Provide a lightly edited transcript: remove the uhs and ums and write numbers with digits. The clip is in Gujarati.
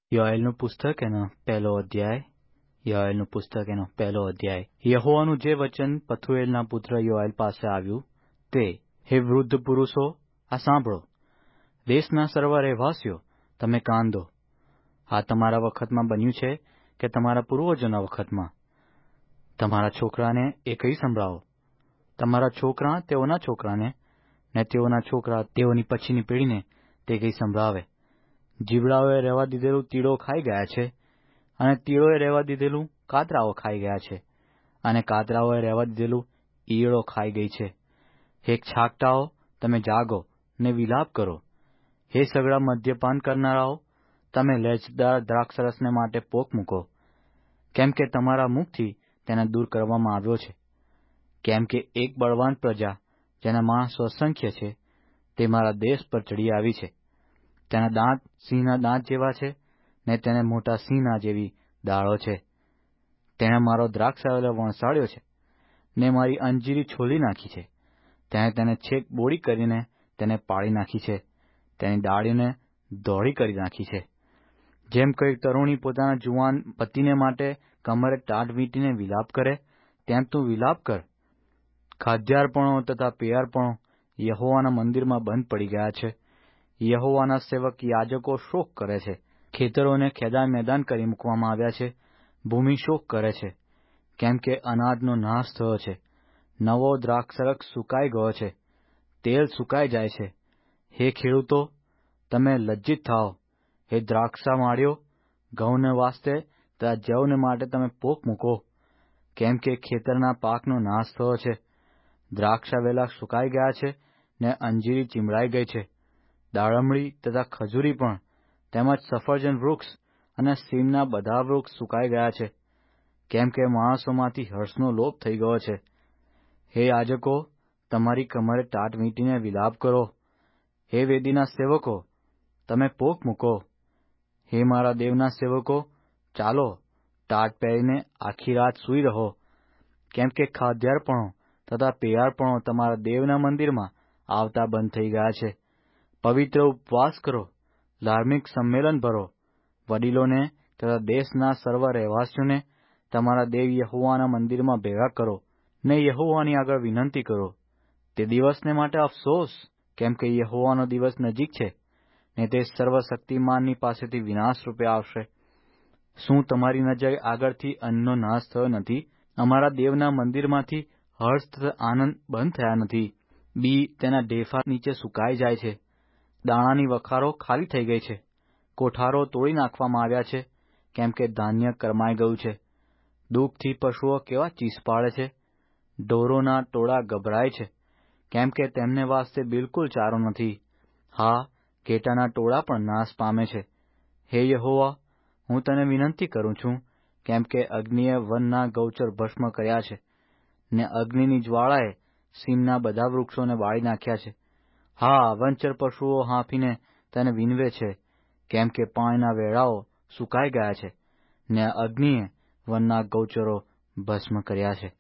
યોએલનું પુસ્તક એનો પહેલો અધ્યાય. યોએલનું પુસ્તક એનો પહેલો અધ્યાય. યહોવાનું જે વચન પથુએલના પુત્ર યોએલ પાસે આવ્યું તે, હે વૃદ્ધ પુરુષો, આ સાંભળો. દેશના સર્વ રહેવાસીઓ, તમે કાન દો. આ તમારા વખતમાં બન્યું છે કે તમારા પૂર્વજોના વખતમાં? તમારા છોકરાને એ કહી સંભળાવો. તમારા છોકરા તેઓના છોકરાને, ને તેઓના છોકરા તેઓની પછીની પેઢીને તે કહી સંભળાવે. જીવડાઓએ રહેવા દીધેલું તીડો ખાઈ ગયા છે, અને તીડોએ રહેવા દીધેલું કાતરાઓ ખાઈ ગયા છે, અને કાતરાઓએ રહેવા દીધેલું ઈયળો ખાઈ ગઈ છે. હે છાકટાઓ, તમે જાગો ને વિલાપ કરો. હે સગળા મદ્યપાન કરનારાઓ, તમે લેજદાર દ્રાક્ષરસને માટે પોક મૂકો. કેમ કે તમારા મુખથી તેને દૂર કરવામાં આવ્યો છે. કેમ કે એક બળવાન પ્રજા, જેના માણસો અસંખ્ય છે, તે મારા દેશ પર ચડી આવી છે. તેના દાંત સિંહના દાંત જેવા છે, ને તેને મોટા સિંહના જેવી દાળો છે. તેણે મારો દ્રાક્ષારસ વણસાડ્યો છે, ને મારી અંજીરી છોલી નાખી છે. તેણે તેને છેક બોળી કરીને તેને પાડી નાખી છે, તેની ડાળીઓને દોડી કરી નાખી છે. જેમ કોઈ તરુણી પોતાના જુવાન પતિને માટે કમરે ટાટ વીંટીને વિલાપ કરે, તેમ તું વિલાપ કર. ખાદ્યાર્પણો તથા પેયાર્પણો યહોવાના મંદિરમાં બંધ પડી ગયા છે. યહોવાના સેવક યાજકો શોક કરે છે. ખેતરોને ખેદાન મેદાન કરી મૂકવામાં આવ્યા છે. ભૂમિ શોક કરે છે, કેમ કે અનાજનો નાશ થયો છે. નવો દ્રાક્ષરસ સુકાઈ ગયો છે, તેલ સુકાઈ જાય છે. હે ખેડૂતો, તમે લજ્જિત થાઓ. હે દ્રાક્ષા માળીઓ, ઘઉંને વાસ્તે તથા જવને માટે તમે પોક મૂકો. કેમ કે ખેતરના પાકનો નાશ થયો છે. દ્રાક્ષા વેલા સુકાઈ ગયા છે, ને અંજીરી ચીમડાઈ ગઈ છે. દાડમડી તથા ખજૂરી પણ, તેમજ સફરજન વૃક્ષ અને સીમના બધા વૃક્ષ સુકાઈ ગયા છે. કેમ કે માણસોમાંથી હર્ષનો લોપ થઈ ગયો છે. હે યાજકો, તમારી કમરે ટાટ વીંટીને વિલાપ કરો. હે વેદીના સેવકો, તમે પોક મૂકો. હે મારા દેવના સેવકો, ચાલો, ટાટ પહેરીને આખી રાત સૂઈ રહો. કેમ કે ખાદ્યાર્પણો તથા પેયાર્પણો તમારા દેવના મંદિરમાં આવતા બંધ થઈ ગયા છે. પવિત્ર ઉપવાસ કરો, ધાર્મિક સંમેલન ભરો. વડીલોને તથા દેશના સર્વ રહેવાસીઓને તમારા દેવ યહોવાના મંદિરમાં ભેગા કરો, ને યહોવાની આગળ વિનંતી કરો. તે દિવસને માટે અફસોસ, કેમ કે યહોવાનો દિવસ નજીક છે, ને તે સર્વશક્તિમાનની પાસેથી વિનાશ રૂપે આવશે. શું તમારી નજરે આગળથી અન્નનો નાશ થયો નથી? અમારા દેવના મંદિરમાંથી હર્ષ તથા આનંદ બંધ થયા નથી? બી તેના ઢેફા નીચે સુકાઈ જાય છે. દાણાની વખારો ખાલી થઈ ગઈ છે. કોઠારો તોડી નાખવામાં આવ્યા છે, કેમ કે ધાન્ય કરમાઈ ગયું છે. દુઃખથી પશુઓ કેવા ચીસ પાડે છે. ઢોરોના ટોળા ગભરાય છે, કેમ કે તેમને વાસ્તે બિલકુલ ચારો નથી. હા, ઘેટાના ટોળા પણ નાશ પામે છે. હે યહોવા, હું તને વિનંતી કરું છું, કેમ કે અગ્નિએ વનના ગૌચર ભસ્મ કર્યા છે, ને અગ્નિની જ્વાળાએ સીમના બધા વૃક્ષોને બાળી નાખ્યા છે. હા, વંચર પશુઓ હાંફીને તેને વિનવે છે, કેમ કે પાણીના વેળાઓ સુકાઈ ગયા છે, ને અગ્નિએ વનના ગૌચરો ભસ્મ કર્યા છે.